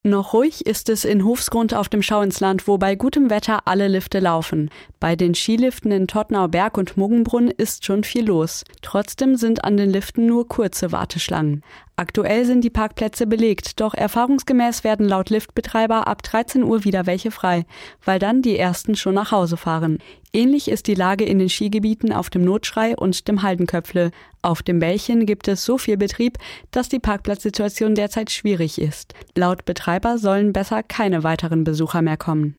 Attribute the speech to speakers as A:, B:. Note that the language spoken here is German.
A: Noch ruhig ist es in Hofsgrund auf dem Schauinsland, wo bei gutem Wetter alle Lifte laufen. Bei den Skiliften in Todtnau Berg und Muggenbrunn ist schon viel los. Trotzdem sind an den Liften nur kurze Warteschlangen. Aktuell sind die Parkplätze belegt, doch erfahrungsgemäß werden laut Liftbetreiber ab 13 Uhr wieder welche frei, weil dann die ersten schon nach Hause fahren. Ähnlich ist die Lage in den Skigebieten auf dem Notschrei und dem Haldenköpfle. Auf dem Bällchen gibt es so viel Betrieb, dass die Parkplatzsituation derzeit schwierig ist. Laut Betreiber sollen besser keine weiteren Besucher mehr kommen.